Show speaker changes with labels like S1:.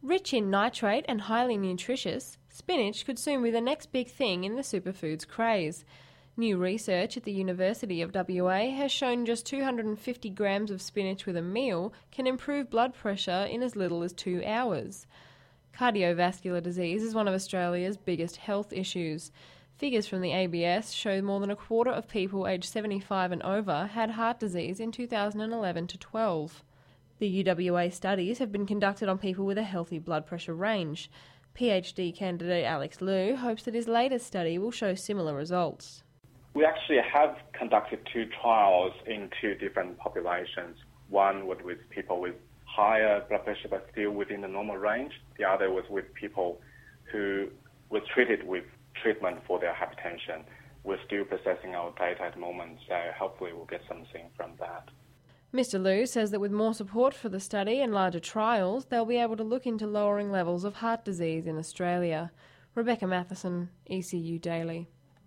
S1: Rich in nitrate and highly nutritious, spinach could soon be the next big thing in the superfoods craze. New research at the University of WA has shown just 250 grams of spinach with a meal can improve blood pressure in as little as 2 hours. Cardiovascular disease is one of Australia's biggest health issues. Figures from the ABS show more than a quarter of people aged 75 and over had heart disease in 2011 to 12. The UWA studies have been conducted on people with a healthy blood pressure range. PhD candidate Alex Liu hopes that his latest study will show similar results.
S2: We actually have conducted 2 trials in 2 different populations. One was with people with higher blood pressure but still within the normal range. The other was with people who were treated with treatment for their hypertension. We're still processing our data at the moment, so hopefully we'll get something from that.
S1: Mr. Liu says that with more support for the study and larger trials, they'll be able to look into lowering levels of heart disease in Australia. Rebecca Matheson, ECU Daily.